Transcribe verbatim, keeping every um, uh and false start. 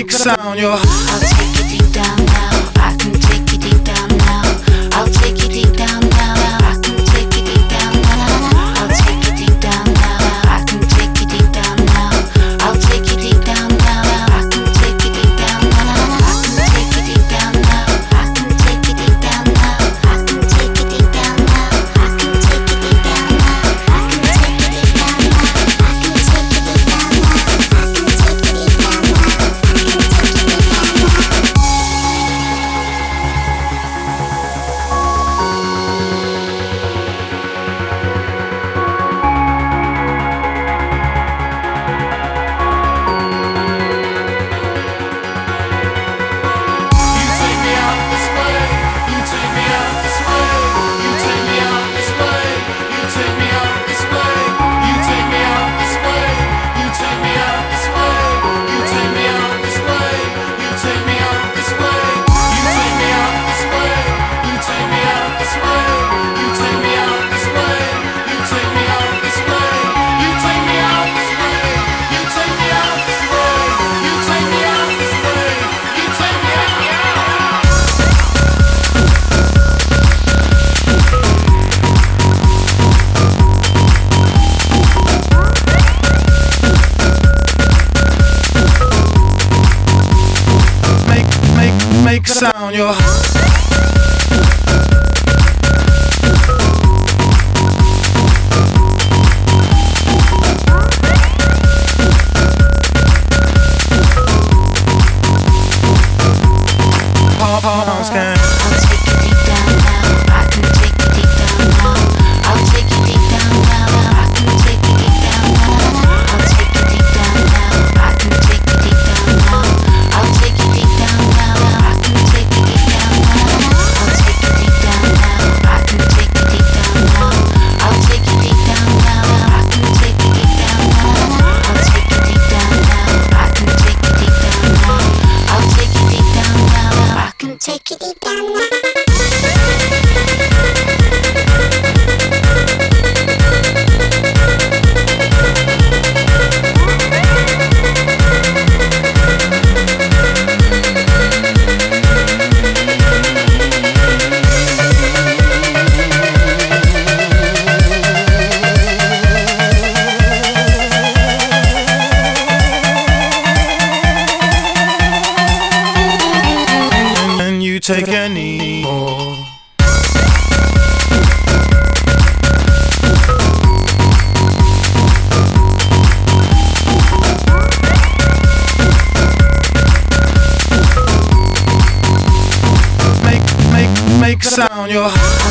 make sound. Your I'll take you deep down now. I can take you deep down now. I'll take you deep down now. I can take you deep down now. I'll take you deep down now. I can take you deep down now. I'll take you deep down now. I can take you deep down now. I can take you deep down now. I can take you deep down now. I can take you deep down now. I can take you deep down now. I can take you deep down now. I can take you deep down now. I can take you deep down now. make sound. Your palms can. I'll take you deep down now. I can take you deep down now. I'll take you deep down now. I can take you deep down now. I'll take you deep down now. I can take you deep down now. I'll take you deep down now. I can take you deep down now. I'll take you deep down now. I can take you deep down now. I'll take you deep down now. I can take you deep down now. I'll take you deep down now. I can take you deep down now. I'll take you deep down now. I can take you deep down now. Take any more. Make, make, make sound. Your